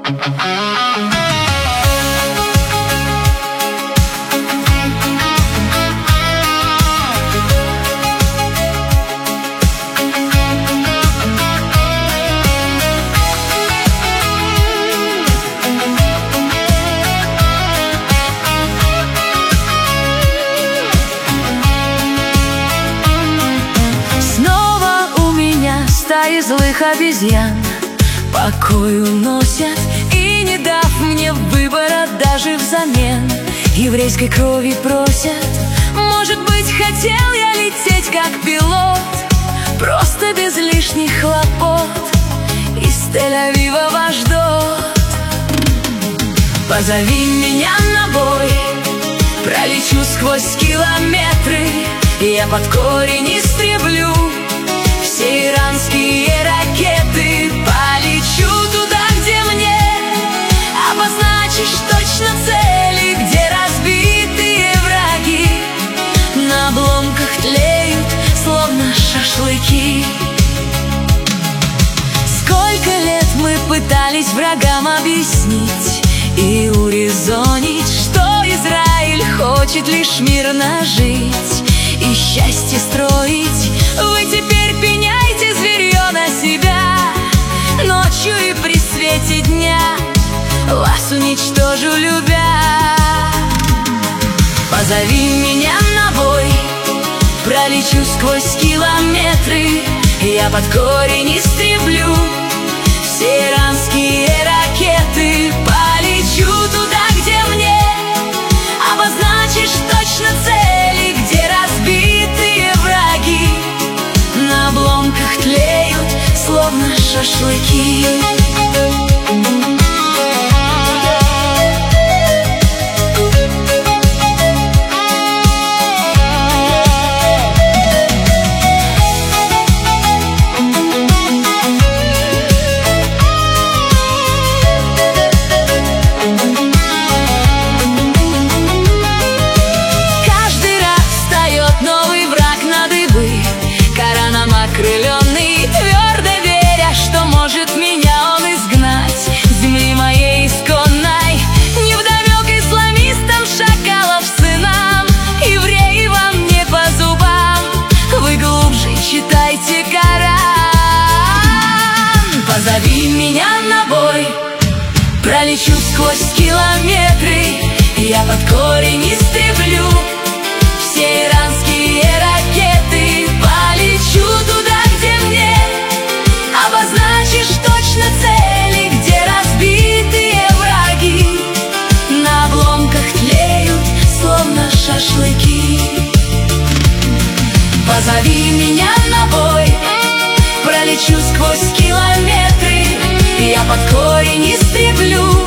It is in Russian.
Стаи злых обезьян покой уносят, и не дав мне выбора даже взамен, еврейской крови просят. Может быть, хотел я лететь как пилот, просто без лишних хлопот, из Тель-Авива в Ашдод. Позови меня на бой, пролечу сквозь километры, я под корень истреблю все иранские ракеты. Полечу туда, где мне обозначишь точно цели, где разбитые враги на обломках тлеют, словно шашлыки. Сколько лет мы пытались врагам объяснить и урезонить, что Израиль хочет лишь мирно жить и счастье строить. Вы теперь пеняйте, зверье, на себя, ночью и при свете дня вас уничтожу, любя. Позови меня на бой, пролечу сквозь километры, я под корень истреблю все иранские ракеты. Полечу туда, где мне обозначишь точно цели, где разбитые враги на обломках тлеют, словно шашлыки. Окрыленный, твердо веря, что может меня он изгнать с земли моей исконной. Невдомек исламистам, шакалов сынам, евреи вам не по зубам. Вы глубже читайте Коран. Позови меня на бой, пролечу сквозь километры, я под корень истреблю все иранские ракеты. Полечу туда, где мне обозначишь точно цели, где разбитые враги на обломках тлеют, словно шашлыки. Позови меня на бой, пролечу сквозь километры, я под корень истреблю